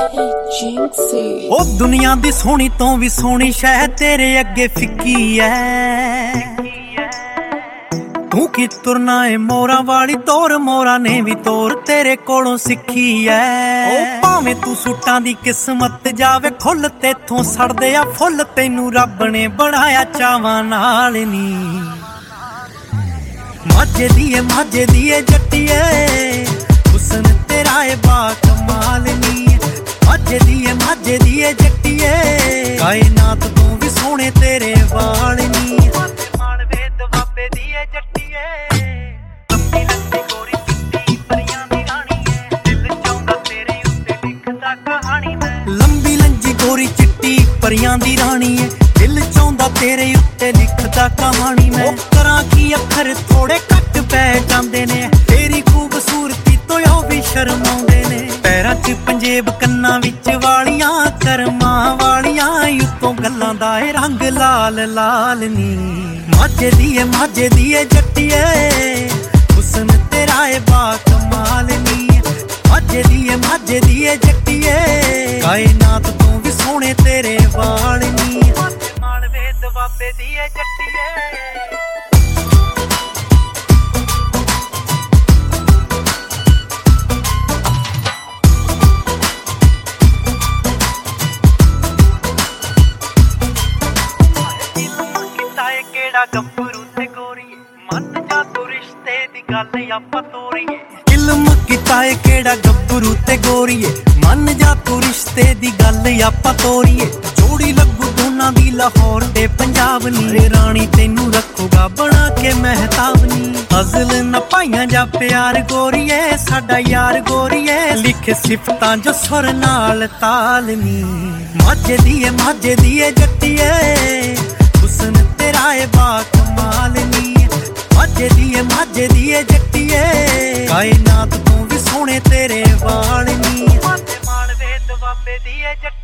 ਉਹ ਦੁਨੀਆ ਦੀ ਸੋਹਣੀ ਤੋਂ ਵੀ ਸੋਹਣੀ ਸ਼ਹਿ ਤੇਰੇ ਅੱਗੇ ਫਿੱਕੀ ਐ। ਤੂੰ ਕੀ ਤੁਰਨਾ ਏ ਮੋਰਾਂ ਵਾਲੀ ਤੋਰ, ਮੋਰਾਂ ਨੇ ਵੀ ਤੋਰ ਤੇਰੇ ਕੋਲੋਂ ਸਿੱਖੀ ਐ। ਉਹ ਭਾਵੇਂ ਤੂੰ ਸੂਟਾਂ ਦੀ ਕਿਸਮਤ ਜਾਵੇ ਖੁੱਲ, ਤੇਥੋਂ ਸੜਦੇ ਆ ਫੁੱਲ, ਤੈਨੂੰ ਰੱਬ ਨੇ ਬਣਾਇਆ ਚਾਵਾਂ ਨਾਲ ਨੀ। ਮਾਝੇ ਦੀਏ ਜੱਟੀਏ ਹੁਸਨ ਤੇਰਾ ਏ ਬਾ ਕਮਾਲ ਨੀ। ਮਾਝੇ ਦੀਏ ਜੱਟੀਏ ਕਾਇਨਾਤ ਤੋਂ ਵੀ ਸੋਹਣੇ ਤੇਰੇ ਵਾਲ ਨੀ। ਮਾਲਵੇ ਦੁਆਬੇ ਦੀਏ ਜੱਟੀਏ ਲੰਬੀ ਲੰਬੀ ਗੋਰੀ ਚਿੱਟੀ ਪਰੀਆਂ ਦੀ ਰਾਣੀ ਏ, ਦਿਲ ਚਾਹੁੰਦਾ ਤੇਰੇ ਉੱਤੇ ਲਿਖਦਾ ਕਹਾਣੀ ਮੈਂ। ਲੰਬੀ ਲੰਜੀ ਗੋਰੀ ਚਿੱਟੀ ਪਰੀਆਂ ਦੀ ਰਾਣੀ ਏ, ਦਿਲ ਚਾਹੁੰਦਾ ਤੇਰੇ ਉੱਤੇ ਲਿਖਦਾ ਕਹਾਣੀ ਮੈਂ। ਉਹ ਕਰਾਂ ਕੀ ਅੱਖਰ ਥੋੜੇ ਘੱਟ ਪੈ ਜਾਂਦੇ ਨੇ, ਤੇਰੀ ਖੂਬਸੂਰਤੀ ਤੋਂ ਉਹ ਵੀ ਸ਼ਰਮਾਉਂਦੇ ਨੇ। ਪੈਰਾਂ 'ਚ ਪੰਜੇਬ ਕੰਨਾਂ ਵਿੱਚ ਵਾਲੀਆਂ ਕਰਮਾਂ ਵਾਲੀਆਂ, ਉੱਤੋਂ ਗੱਲਾਂ ਦਾ ਏ ਰੰਗ ਲਾਲ ਲਾਲ ਨੀ। ਮਾਝੇ ਦੀਏ ਜੱਟੀਏ ਹੁਸਨ ਤੇਰਾ ਏ ਬਾ ਕਮਾਲ ਨੀ। ਮਾਝੇ ਦੀਏ ਜੱਟੀਏ ਕਾਇਨਾਤ ਤੋਂ ਵੀ ਸੋਹਣੇ ਤੇਰੇ ਵਾਲ ਨੀ। ਮਾਲਵੇ ਦੁਆਬੇ ਦੀਏ ਜੱਟੀਏ ਕਿਹੜਾ ਗੱਭਰੂ ਤੇ ਗੋਰੀਏ, ਮੰਨ ਜਾ ਤੂੰ ਰਿਸ਼ਤੇ ਦੀ ਗੱਲ ਆਪਾਂ ਤੋਰੀਏ। ਇਲਮ ਕੀਤਾ ਏ ਕਿਹੜਾ ਗੱਭਰੂ ਤੇ ਗੋਰੀਏ, ਮੰਨ ਜਾ ਤੂੰ ਰਿਸ਼ਤੇ ਦੀ ਗੱਲ ਆਪਾਂ ਤੋਰੀਏ। ਜੋੜੀ ਲੱਗੂ ਦੋਨਾਂ ਦੀ ਲਾਹੌਰ ਤੇ ਪੰਜਾਬ ਨੀ, ਰਾਣੀ ਤੈਨੂੰ ਰੱਖੂਗਾ ਬਣਾ ਕੇ ਮਹਿਤਾਬ ਨੀ। ਅਜ਼ਲ ਨਾ ਪਾਈਆਂ ਜਾ ਪਿਆਰ ਗੋਰੀਏ, ਸਾਡਾ ਯਾਰ ਗੋਰੀਏ ਲਿਖੇ ਸਿਫਤਾਂ ਜੋ ਸੁਰ ਨਾਲ ਤਾਲ ਨੀ। ਮਾਝੇ ਦੀਏ ਜੱਟੀਏ ਹੁਸਨ ਤੇਰਾ ਏ ਬਾ ਕਮਾਲ ਨੀ। ਮਾਝੇ ਦੀਏ ਜੱਟੀਏ ਕਾਇਨਾਤ ਤੋਂ ਵੀ ਸੋਹਣੇ ਤੇਰੇ ਵਾਲ ਨੀ। ਮਾਲਵੇ ਦੁਆਬੇ ਦੀਏ ਜੱਟੀਏ